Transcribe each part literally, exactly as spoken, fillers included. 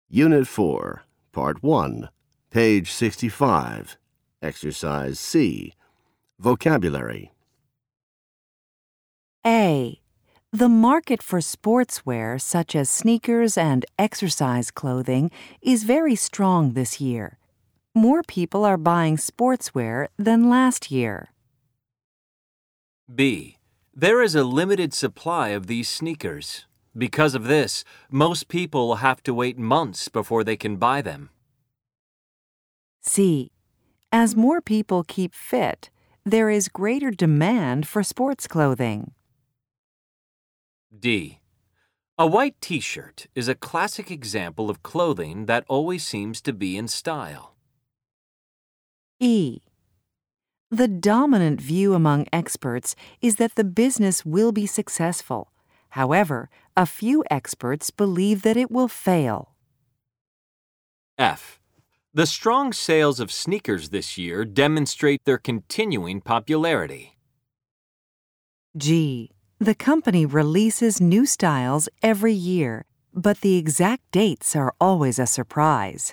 Unit four, Part one, page sixty-five, Exercise C. Vocabulary. A. The market for sportswear such as sneakers and exercise clothing is very strong this year. More people are buying sportswear than last year. B. There is a limited supply of these sneakers. Because of this, most people will have to wait months before they can buy them. C. As more people keep fit, there is greater demand for sports clothing. D. A white t-shirt is a classic example of clothing that always seems to be in style. E. The dominant view among experts is that the business will be successful. However, a few experts believe that it will fail. F. The strong sales of sneakers this year demonstrate their continuing popularity. G. The company releases new styles every year, but the exact dates are always a surprise.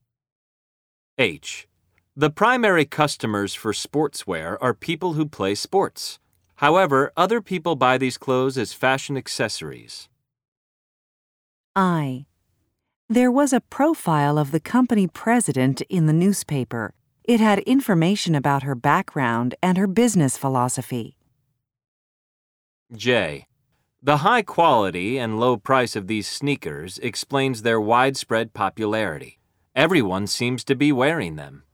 H. The primary customers for sportswear are people who play sports. However, other people buy these clothes as fashion accessories. I. There was a profile of the company president in the newspaper. It had information about her background and her business philosophy. J. The high quality and low price of these sneakers explains their widespread popularity. Everyone seems to be wearing them.